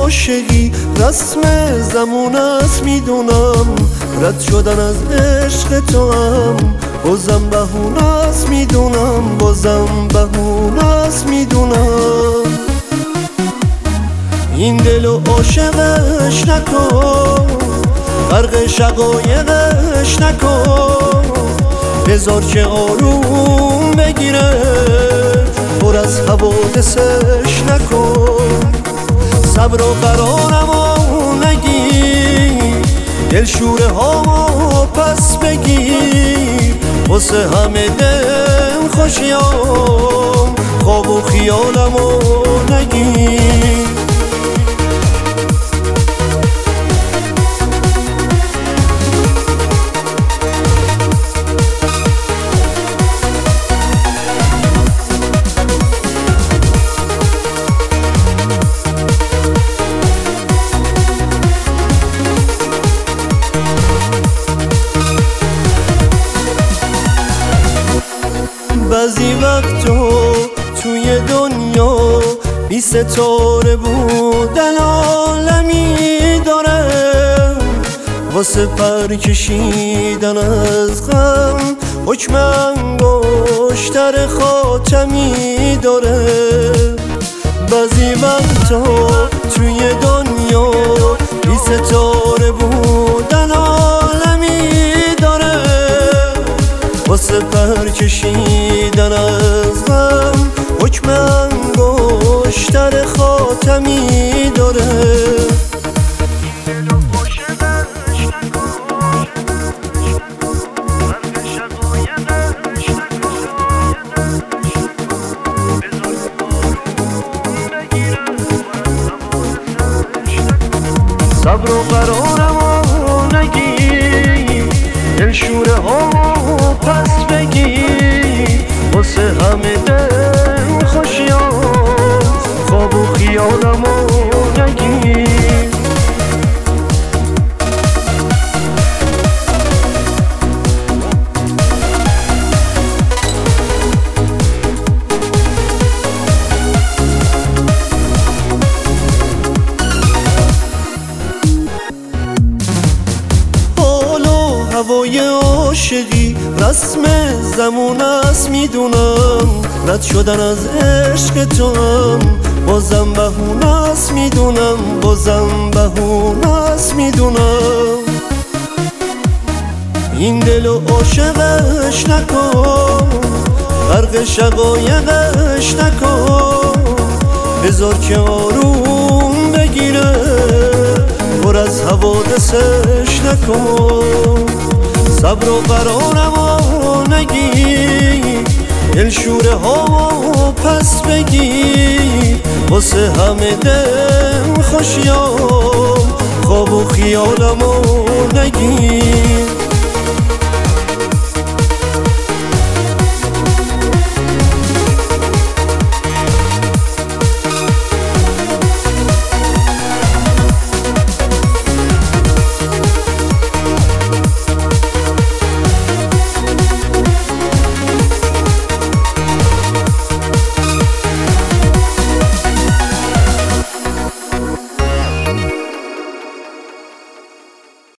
عاشقی رسم زمان است میدونم، رد شدن از عشق تو هم بازم بهونه است میدونم، بازم بهونه است میدونم. این دلو عاشقش نکن، غرق شقایقش نکن، بذار که آروم بگیره، پر از حوادثش نکن. صبر و قرارمو نگیر، دلشوره هامو پس بگیر، واسه همه دل خوشیام خواب و خیالمو نگیر. بعضی وقتا توی دنیا بی ستاره بودن عالمی داره، واسه پر کشیدن از غم حکم انگشتر خاتمی داره. بعضی وقتا توی دنیا بی ستاره بودن عالمی داره، واسه پر کشیدن از غم حکم انگشتر خاتمی داره. صبر و قرارمو نگیر، دلشوره هامو پس بگیر، واسه همه دل خوشیام خواب و خیالمو نگیر. هوای عاشقی رسم زمان است میدونم، رد شدن از عشق تو هم بازم بهونه است میدونم، بازم بهونه است میدونم. این دلو عاشقش نکن، غرق شقایقش نکن، بذار که آروم بگیره، پر از حوادثش نکن. صبر و قرارمو نگیر، دلشوره هامو پس بگیر، واسه همه دل خوشیام خواب و خیالمو نگیر.